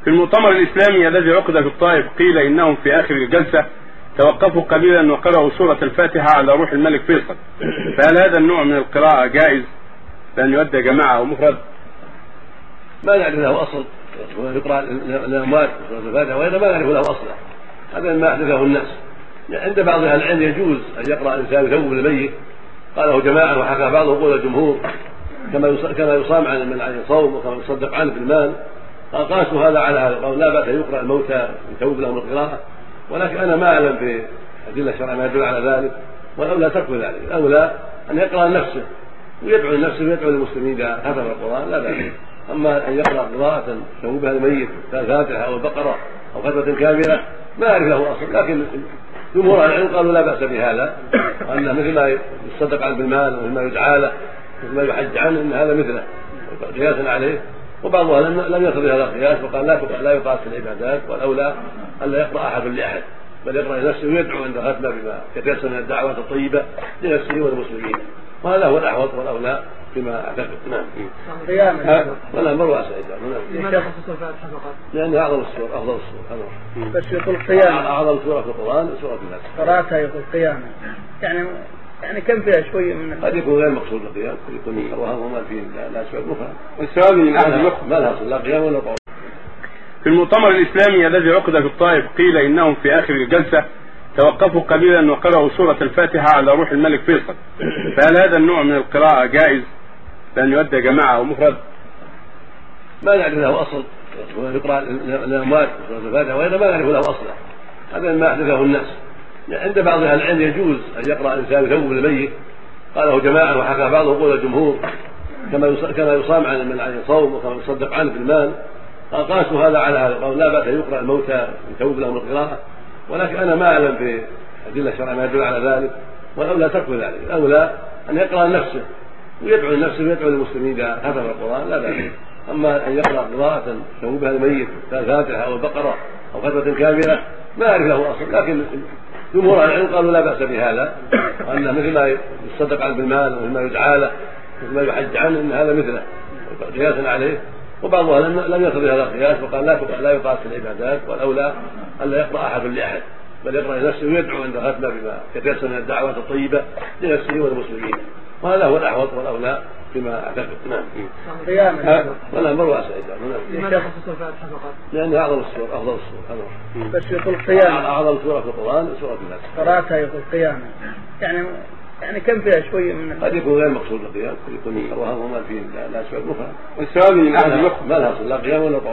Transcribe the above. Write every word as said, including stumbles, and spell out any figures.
في المؤتمر الإسلامي الذي عقد في الطائف قيل إنهم في آخر الجلسة توقفوا قليلا وقرأوا سورة الفاتحة على روح الملك فيصل، فهل هذا النوع من القراءة جائز بأن يؤدى جماعة أو مفرد؟ ما نعرف له أصل، يقرأ الأموات سورة الفاتحة وإذا ما نعرف له أصلا، هذا ما أحدثه الناس. عند بعض أهل العلم يجوز أن يقرأ الإنسان يثوب الميت، قاله جماعة وحكى بعضهم قول الجمهور كما كما يصام عن عن الصوم وكما يصدق عنه في المال، قاسوا هذا على هذا، قالوا لا بأس يقرأ الموتى يثوب لهم القراءة، ولكن أنا ما أعلم في أدلة الشرع ما يدل على ذلك، والأولى ترك ذلك، الأولى أن يقرأ لنفسه ويدعو لنفسه ويدعو للمسلمين إذا ختم القرآن لا بأس. أما أن يقرأ قراءة يثوب بها الميت كالفاتحة أو البقرة أو ختمة كاملة ما أعرف له أصل، لكن جمهور العلم قالوا لا بأس بهذا، وأنه مثل ما يصدق عنه بالمال ومثل ما يدعى له مثل ما يحج عنه إن هذا مثله قياسا عليه. وبعضها لم يقضي هذا القياس وقال لا لا يقاس العبادات، والأولى أن لا يقرأ أحد لأحد بل يقرأ لنفسه ويدعو عند ختمه بما يتيسر من الدعوات الطيبة لنفسه والمسلمين، وهذا هو الأحوط والأولى فيما أعتقد. نعم. ولا مر واسع لماذا خصص الفاتحة فقط؟ لأنها أعظم السور أفضل السور. بس يقول قياما أعظم سورة في القرآن سورة الفاتحة. قراءتها يقول قياما، يعني يعني كم فيها شوية من قد يكون غير مقصود القيام، قد يكون وهم ما فيه لا أسباب أخرى. والسؤال من أحد ما لها أصل لا قيام ولا قعود. في المؤتمر الإسلامي الذي عقد في الطائف قيل إنهم في آخر الجلسة توقفوا قليلا وقرأوا سورة الفاتحة على روح الملك فيصل، فهل هذا النوع من القراءة جائز بأن يؤدى جماعة أو مفرد؟ ما نعرف له أصل، يقرأ الأموات سورة الفاتحة وإذا ما نعرف له أصلا، هذا ما أحدثه الناس. عند بعض أهل العلم يجوز أن يقرأ الإنسان يثوب الميت، قاله جماعة وحكى بعضهم قول الجمهور كما كما يصام عن عن الصوم وكما يصدق عنه في المال، قاسوا هذا على هذا، قالوا لا بأس يقرأ الموتى يثوب لهم القراءة، ولكن أنا ما أعلم في أدلة الشرع ما يدل على ذلك، والأولى ترك ذلك، الأولى أن يقرأ لنفسه ويدعو لنفسه ويدعو للمسلمين إذا ختم القرآن لا بأس. أما أن يقرأ قراءة يثوب بها الميت كالفاتحة أو البقرة أو ختمة كاملة ما أعرف له أصل، لكن جمهور العلم قالوا لا بأس بهذا، وأنه مثل ما يصدق عنه بالمال ومثل ما يدعى له مثل ما يحج عنه إن هذا مثله قياسا عليه. وبعضها لم يقضي هذا القياس وقال لا لا يقاس العبادات، والأولى أن لا يقرأ أحد لأحد بل يقرأ لنفسه ويدعو عند ختمه بما يتيسر من الدعوات الطيبة لنفسه والمسلمين، وهذا هو الأحوط والأولى فيما أعتقد. نعم. ولا مر واسع. لماذا خصص الفاتحة فقط؟ لأنها أعظم السور أفضل السور. بس يقول قياما. أعظم سورة في القرآن سورة الفاتحة. قراءتها يقول قياما، يعني يعني كم فيها شوية من قد يكون غير مقصود القيام، قد يكون وهم ما فيه لا أسباب أخرى. والسؤال من أحد ما لها أصل لا قيام ولا قعود.